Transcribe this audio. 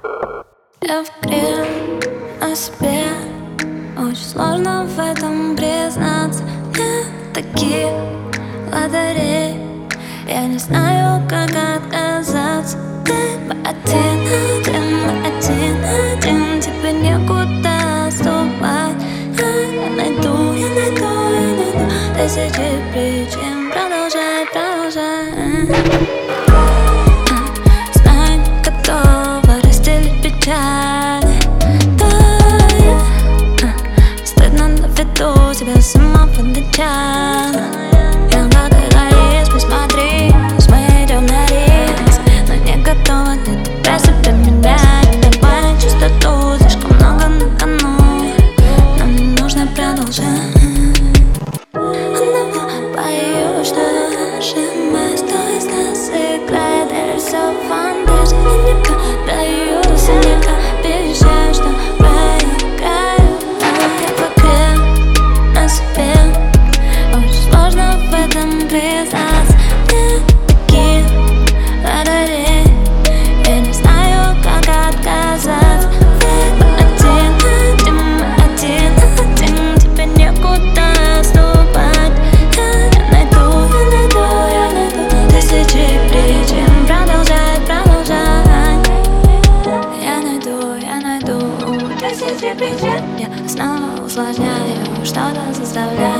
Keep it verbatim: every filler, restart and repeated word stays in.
Я в игре на себе. Очень сложно в этом признаться. Нет таких лотерей. Я не знаю, как отказаться. Ты мы один, один, мы один, один. Тебе некуда отступать. Я, я найду, я найду, я найду тысячи причин. Продолжай, продолжай. Знаю, не готова разделить печаль. Да, я стыдно на виду тебя с самого начала. Я как эгоист, посмотри, мы идем на риск. Но не готова для тебя себя менять. Добавить чистоту, слишком много на кону. Нам не нужно продолжать. Одного боюсь, что наши место из нас играет. Или все фантазия, я не поддаюсь, я не обещаю, что проиграю. Я в игре на себе. Очень сложно в этом признаться. Нет таких лотерей. Я не знаю, как отказаться. Мы один, один, мы один, один. Тебе некуда отступать. Я найду, я найду, я найду тысячи причин. Продолжай, продолжай. Я найду, я найду тысячи причин. Я снова усложняю, что-то заставляю.